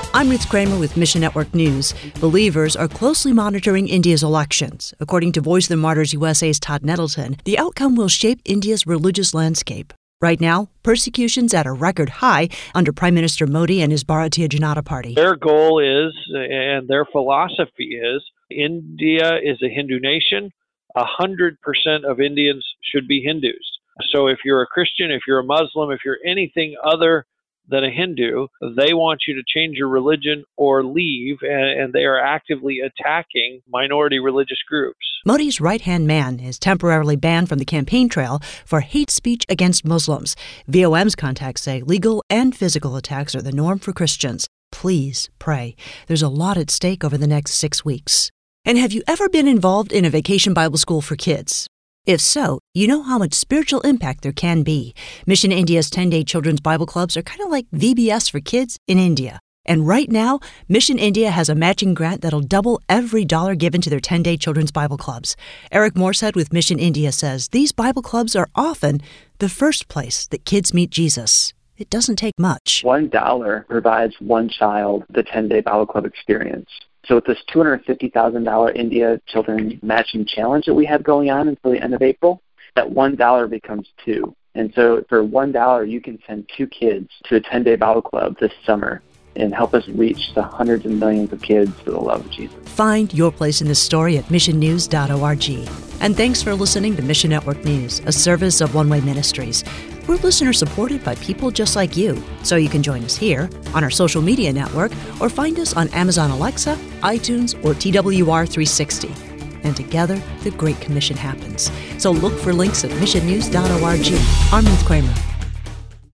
I'm Ruth Kramer with Mission Network News. Believers are closely monitoring India's elections. According to Voice of the Martyrs USA's Todd Nettleton, the outcome will shape India's religious landscape. Right now, persecution's at a record high under Prime Minister Modi and his Bharatiya Janata Party. Their goal is, and their philosophy is, India is a Hindu nation. 100% of Indians should be Hindus. So if you're a Christian, if you're a Muslim, if you're anything other than a Hindu, they want you to change your religion or leave, and they are actively attacking minority religious groups. Modi's right-hand man is temporarily banned from the campaign trail for hate speech against Muslims. VOM's contacts say legal and physical attacks are the norm for Christians. Please pray. There's a lot at stake over the next 6 weeks. And have you ever been involved in a vacation Bible school for kids? If so, you know how much spiritual impact there can be. Mission India's 10-day children's Bible clubs are kind of like VBS for kids in India. And right now, Mission India has a matching grant that'll double every dollar given to their 10-day children's Bible clubs. Eric Morsehead with Mission India says these Bible clubs are often the first place that kids meet Jesus. It doesn't take much. $1 provides one child the 10-day Bible club experience. So with this $250,000 India Children Matching Challenge that we have going on until the end of April, that $1 becomes $2. And so for $1, you can send 2 kids to a 10-day Bible club this summer and help us reach the hundreds of millions of kids for the love of Jesus. Find your place in this story at missionnews.org. And thanks for listening to Mission Network News, a service of One Way Ministries. We're listener-supported by people just like you, so you can join us here, on our social media network, or find us on Amazon Alexa, iTunes, or TWR360. And together, the Great Commission happens. So look for links at missionnews.org. I'm Ruth Kramer.